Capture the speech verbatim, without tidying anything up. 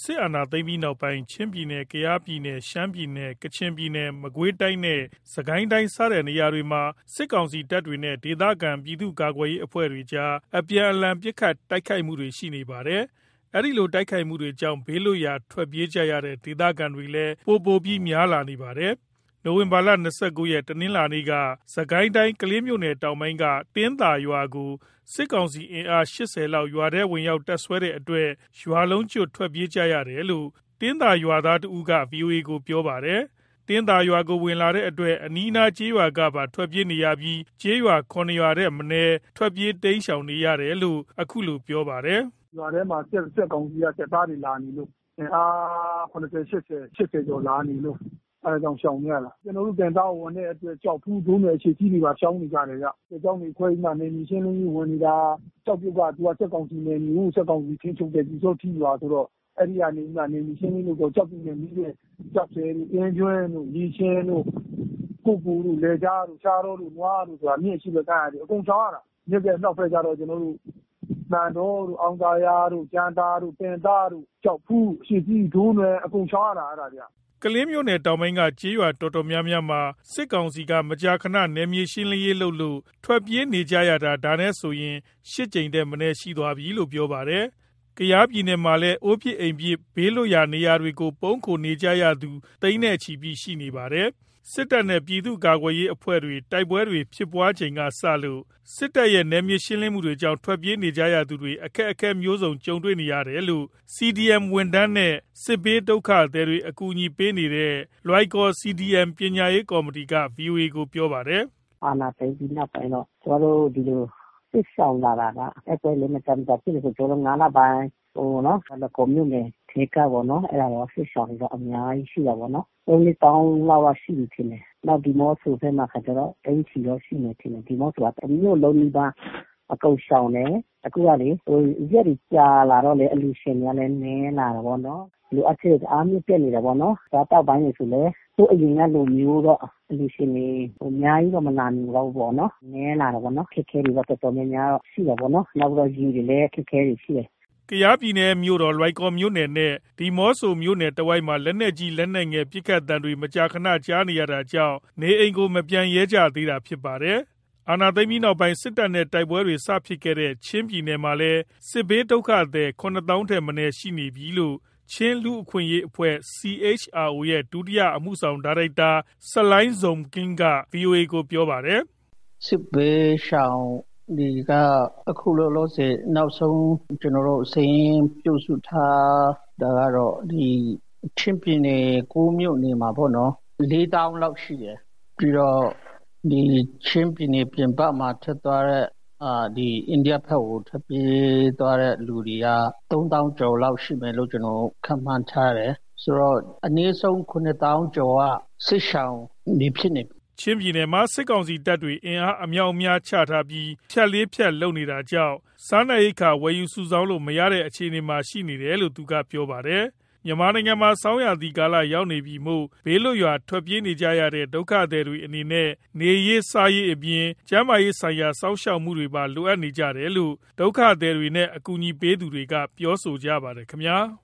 စစ်အာဏာသိမ်းပြီးနောက်ပိုင်းချင်းပြည်နယ်၊ကယားပြည်နယ်၊ရှမ်းပြည်နယ်၊ကချင်ပြည်နယ်၊မကွေးတိုင်းနဲ့စစ်ကိုင်းတိုင်းစတဲ့နေရာတွေမှာစစ်ကောင်စီတပ်တွေနဲ့ဒေသခံပြည်သူ့ကာကွယ်ရေးအဖွဲ့တွေကြားအပြန်အလှန်ပစ်ခတ်တိုက်ခိုက်မှုတွေရှိနေပါတယ်။အဲဒီလိုတိုက်ခိုက်မှုတွေကြောင့်ဘေးလွတ်ရာထွက်ပြေးကြရတဲ့ဒေသခံတွေလည်းပိုပိုပြီးများလာနေပါတယ်။နိုဝင်ဘာလ၂၉ရက်တနင်္လာနေ့ကစစ်ကိုင်းတိုင်းကလေးမြို့နယ်တောင်ပိုင်းကတင်းသာရွာကိုစစ်ကောင်စီအင်အား၈၀လောက်ရွာထဲဝင်ရောက်တပ်စွဲတဲ့အတွက်ရွာလုံးကျွတ်ထွက်ပြေးကြရတယ်လို့တင်းသာရွာသားတဦးက ဗွီအိုအေကိုပြောပါတယ်။တင်းသာရွာကိုဝင်လာတဲ့အတွက်အနီးအနားကျေးရွာကပါထွက်ပြေးနေရပြီးကျေးရွာ၇ရွာထက်မနည်းထွက်ပြေးတိမ်းရှောင်နေရတယ်လို့အခုလိုပြောပါတယ်။ရွာထဲမှာစစ်စစ်ကောင်စီကစစ်သားတွေလာနေလို့အင်အား၇၀ ၈၀ ၈၀ကျော်လာနေလို့အဲဒါကြောင့်ရှောင်နေရတာကျွန်တော်တို့တင်သားဝင်တဲ့အတွက်ကြောက်ဖူးဒုံးနယ်အခြေကြီးတွေပါရှောင်းနေကြတယ်ဗျ။ဒီကြောင့်ဒီခွဲမှနေမီရှင်းလင်းကြီးဝင်နေတာကြောက်ပြုတ်ကသူကစစ်ကောင်စီနေနေဦးစစ်ကောင်စီထင်းချုပ်တဲ့ဒီစောထီရွာဆိုတော့အဲ့ဒီကနေမှနေမီရှင်းလင်းလို့ကြောက်ပြုတ်နေပြီးတဲ့ကြောက်ဆယ်အင်းကျွန်းတို့ရီချင်းတို့ကိုပူတို့လေကြားတို့ရှားတော်တို့နွားတို့ဆိုတာမြင့်ရှိတဲ့ကားရတယ်အကုန်ရှောင်းရတာမြစ်ကနောက်ဖက်ကြတော့ကျွန်တော်တို့နန်တော်တို့အောင်သာယာတို့ကျန်တာတို့တင်သားတို့ကြောက်ဖူးရှိကြီးဒုံးနယ်အကုန်ရှောင်းရတာအဲ့ဒါကြကလေးမြို့နယ်တောင်ပိုင်းကကျေးရွာတော်တော်များများမှာစစ်ကောင်စီကမကြာခဏနယ်မြေရှင်းလင်းရေးလုပ်လို့ထွက်ပြေးနေကြရတာဒါနဲ့ဆိုရင်၈ကြိမ်တဲ့မနေ့ရှိသွားပြီလို့ပြောပါတယ်။ကယားပြည်နယ်မှာလည်းအိုးပြစ်အိမ်ပြစ်ဘေးလွတ်ရာနေရာတွေကိုပုန်းခိုနေကြရသူတိန်းနဲ့ချီပြီးရှိနေပါတယ်။စစ်တပ်နဲ့ပြည်သူ့ကာကွယ်ရေးအဖွဲ့တွေတိုက်ပွဲတွေဖြစ်ပွားချိန်ကစလို့စစ်တပ်ရဲ့နယ်မြေရှင်းလင်းမှုတွေကြောင့်ထွက်ပြေးနေကြရသူတွေအခက်အခဲမျိုးစုံကြုံတွေ့နေရတယ်လို့ စီ ဒီ အမ် ဝန်ထမ်းနဲ့စစ်ဘေးဒုက္ခသည်တွေအကူအညီပေးနေတဲ့လွိုင်ကော် စီ ဒီ အမ် ပညာရေးကော်မတီက ဗွီအိုအေကိုပြောပါတယ်။အာဏာသိမ်းပြီးနောက်ပိုင်းတော့ကျွန်တော်တို့ဒီလိုစစ်ဆောင်လာတာကအဲ့ဒါလည်းမတမ်းတာဖြစ်လို့ကျွန်တော်ငါးလပိုင်းဟိုနော်လည်းကွန်မြူနယ်ထေကပေါ့နော်အဲ့ဒါတော့စစ်ဆောင်တော့အများကြီးရှိတာပေါ့နော်။ဦးလေးတောင်းလောက်ရှိပြီထင်တယ်။နောက်ဒီမော့ဆိုဖက်မှာခါကျတော့အင်းချီတော့ရှိနေတယ်ဒီမော့ဆိုတာအမျိုးလုံးကြီးပါအကုတ်ရှောင်တယ်အခုကလေဟိုရက်ကြီးကြာလာတော့လေအလူရှင်များလည်းနည်းလာတာပေါ့နော်လူအချက်အားမြင့်ပြနေတာပေါ့နော်ဒါတောက်ပိုင်းနေဆိုလေသူ့အရင်ကလူမျိုးတော့အလူရှင်တွေဟိုအများကြီးတော့မနာဘူးတော့ပေါ့နော်နည်းလာတာပေါ့နော်ခက်ခဲတွေတော့တော်တော်များများတော့ရှိတာပေါ့နော်နောက်တော့ကြီးတွေလည်းခက်ခဲတွေရှိတယ်ကယားပြည်နယ်မြို့တော်လွိုင်ကော်မြို့နယ်နဲ့ဒီမော့ဆိုမြို့နယ်တဝိုက်မှာလက်နက်ကြီးလက်နက်ငယ်ပစ်ခတ်တံတွေမကြာခဏကြားနေရတာကြောင့်နေအိမ်ကိုမပြန်ရဲကြသေးတာဖြစ်ပါတယ်။အာဏာသိမ်းပြီးနောက်ပိုင်းစစ်တပ်နဲ့တိုက်ပွဲတွေစဖြစ်ခဲ့တဲ့ချင်းပြည်နယ်မှာလည်းစစ်ဘေးဒုက္ခသည်ခုနှစ်သောင်းထက်မနည်းရှိနေပြီလို့ချင်းလူအခွင့်ရေးအဖွဲ့ စီ အေချ် အာር အို ရဲ့ဒုတိယအမှုဆောင်ဒါရိုက်တာဆလိုင်းဇုံကင်းက ဗွီအိုအေကိုပြောပါတယ်။စစ်ဘေးရှောင်ဒီကအခုလောလောဆယ်နောက်ဆုံးကျွန်တော်တို့စရင်ပြုစုထားဒါကတော့ဒီချင်းပြည်နယ်ကိုမြို့နယ်မှာပေါ့နော်လေးတောင်းလောက်ရှိတယ်ပြီးတော့ဒီချင်းပြည်နယ်ပြင်ပမှာထပ်သွားတဲ့အာဒီအိန္ဒိယဘက်ကိုထပ်ပြေးသွားတဲ့လူတွေကသုံးသောင်းကျော်လောက်ရှိမယ်လို့ကျွန်တော်ခန့်မှန်းထားတယ်ဆိုတော့အနည်းဆုံးခုနှစ်သောင်းကျော်ကစစ်ရှောင်နေဖြစ်နေချင်းပြည်နယ်မှာစစ်ကောင်စီတပ်တွေအင်အားအမြောက်အများချထားပြီးဖြတ်လေးဖြတ်လုပ်နေတာကြောင့်စားနပ်ရိက္ခာဝယ်ယူစုဆောင်းလို့မရတဲ့အခြေအနေမှာရှိနေတယ်လို့သူကပြောပါတယ်။မြန်မာနိုင်ငံမှာဆောင်းရာသီကာလရောက်နေပြီမို့ဘေးလွတ်ရာထွက်ပြေးနေကြရတဲ့ဒုက္ခသည်တွေအနေနဲ့နေရေးစားရေးအပြင်ကျန်းမာရေးဆိုင်ရာစောင့်ရှောက်မှုတွေပါလိုအပ်နေကြတယ်လို့ဒုက္ခသည်တွေနဲ့အကူအညီပေးသူတွေကပြောဆိုကြပါတယ်ခင်ဗျာ။